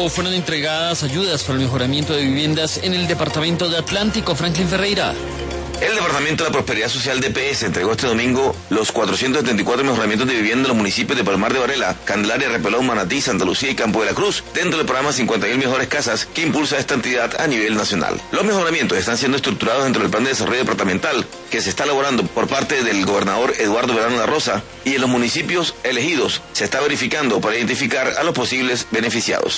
México fueron entregadas ayudas para el mejoramiento de viviendas en el departamento de Atlántico. Franklin Ferreira. El Departamento de la Prosperidad Social DPS entregó este domingo los 474 mejoramientos de vivienda en los municipios de Palmar de Varela, Candelaria, Repelón, Manatí, Santa Lucía y Campo de la Cruz, dentro del programa 50.000 Mejores Casas que impulsa esta entidad a nivel nacional. Los mejoramientos están siendo estructurados dentro del Plan de Desarrollo Departamental que se está elaborando por parte del gobernador Eduardo Verano La Rosa, y en los municipios elegidos se está verificando para identificar a los posibles beneficiados.